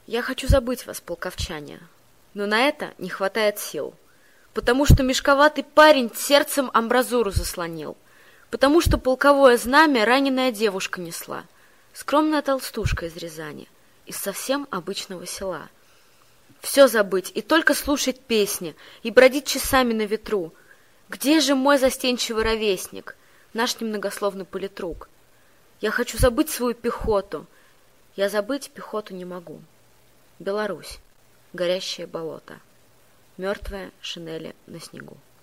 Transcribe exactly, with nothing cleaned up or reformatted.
Я хочу забыть вас, полковчане, но на это не хватает сил, потому что мешковатый парень сердцем амбразуру заслонил, потому что полковое знамя раненая девушка несла, скромная толстушка из Рязани, из совсем обычного села. Все забыть и только слушать песни и бродить часами на ветру. Где же мой застенчивый ровесник, наш немногословный политрук? Я хочу забыть свою пехоту, я забыть пехоту не могу. Беларусь, горящее болото, мертвые шинели на снегу.